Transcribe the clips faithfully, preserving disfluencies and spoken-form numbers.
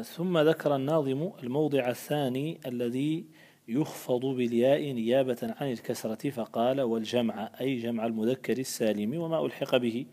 ثم ذكر الناظم الموضع الثاني الذي يخفض بالياء نيابة عن الكسرة فقال والجمع أي جمع المذكر السالم وما ألحق به.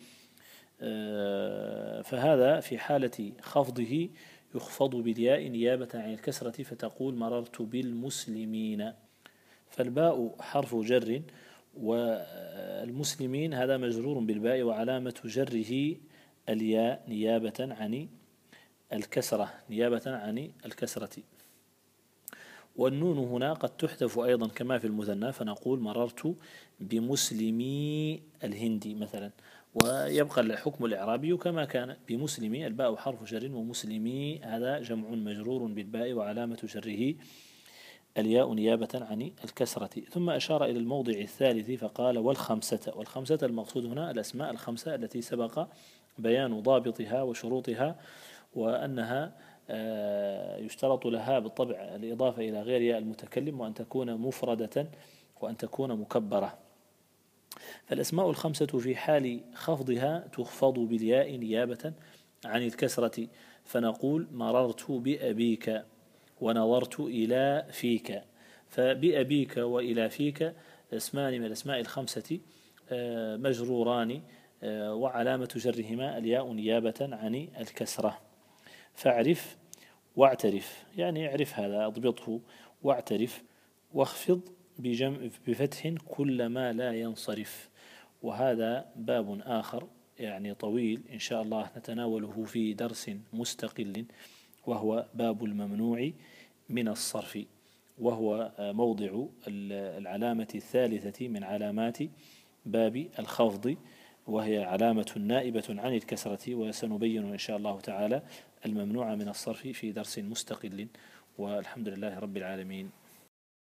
فهذا في حالة خفضه يخفض بالياء نيابة عن الكسرة فتقول مررت بالمسلمين، فالباء حرف جر والمسلمين هذا مجرور بالباء وعلامة جره الياء نيابة عن الكسرة نيابة عن الكسرة. والنون هنا قد تحذف أيضا كما في المثنى فنقول مررت بمسلمي الهند مثلا، ويبقى الحكم الإعرابي كما كان بمسلمي الباء حرف جر ومسلمي هذا جمع مجرور بالباء وعلامة جره الياء نيابة عن الكسرة. ثم أشار إلى الموضع الثالث فقال والخمسة. والخمسة المقصود هنا الأسماء الخمسة التي سبق بيان ضابطها وشروطها، وأنها يشترط لها بالطبع الإضافة إلى غير ياء المتكلم وأن تكون مفردة وأن تكون مكبرة. فالأسماء الخمسة في حال خفضها تخفض بالياء نيابة عن الكسرة، فنقول مررت بأبيك ونظرت إلى فيك. فبأبيك وإلى فيك اسمان من الأسماء الخمسة مجروران وعلامة جرهما الياء نيابة عن الكسرة. فاعرف واعترف، يعني اعرف هذا اضبطه، واعترف واخفض بجمع بفتح كل ما لا ينصرف. وهذا باب آخر يعني طويل إن شاء الله نتناوله في درس مستقل، وهو باب الممنوع من الصرف، وهو موضع العلامة الثالثة من علامات باب الخفض، وهي علامة نائبة عن الكسرة، وسنبين إن شاء الله تعالى الممنوع من الصرف في درس مستقل، والحمد لله رب العالمين.